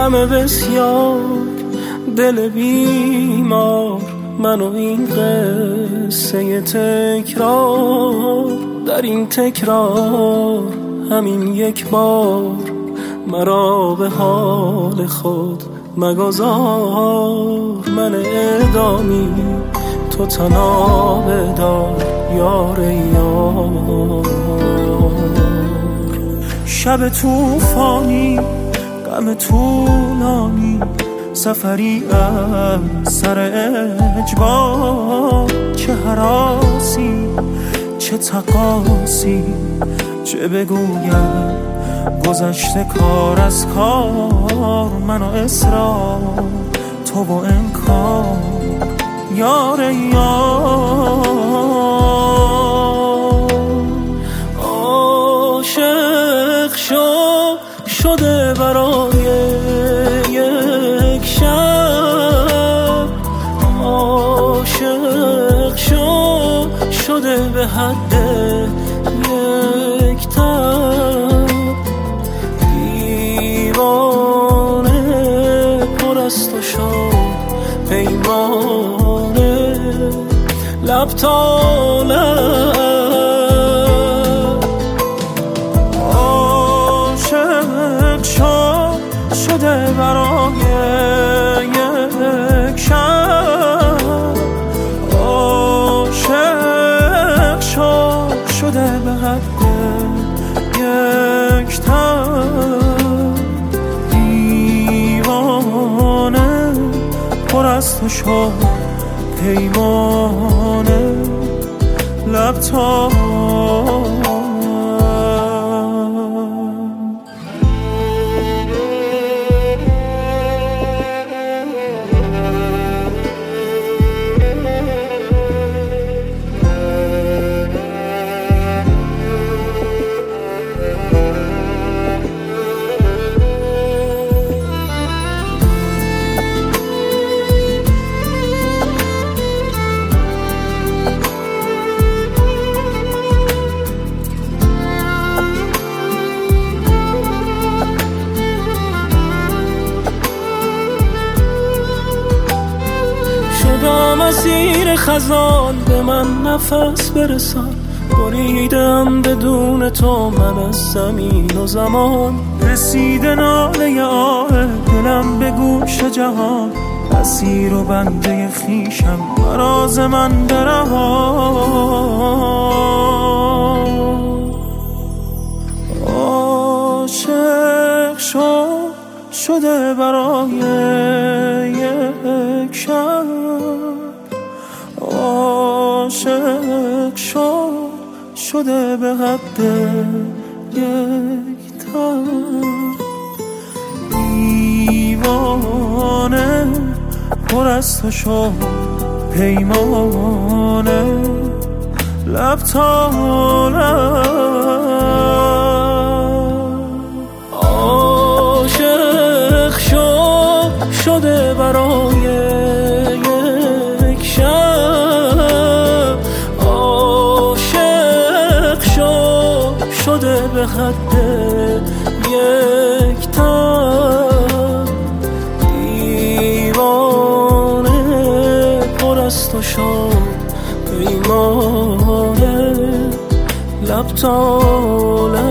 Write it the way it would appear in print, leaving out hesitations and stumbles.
غم بسیار دل بیمار، من و این قصه تکرار. در این تکرار همین یک بار مرا به حال خود مگذار. من اعدامی تو تنها بدار یار یار. شب طوفانی غم طولانی، سفری از سر اجبار. چه هراسی چه تقاسی، چه بگویم گذشته کار از کار. من و اصرار تو و انکار یار یار. عاشق شده برای یک شب، عاشق شده به حد یک تب. دیوانه پر است و شد پیمانه لب تا لب. عاشق شده برای یک شب، عاشق شده به حد یک تب. دیوانه پر است و شد پیمانه لب تا مسیر خزان به من نفس برسان. بریدم بدون تو من از زمین و زمان. رسیده ناله آه دلم به گوش جهان. اسیر و بنده خیشم راز من برهان. عاشق شده برای یک شب، عاشق شده به حد یک تب. دیوانه پر است و شد پیمانه لب تا لب. عاشق شده برای یک شب، عاشق شده به حد یک تب. دیوانه پر است و شد پیمانه لب تا لب.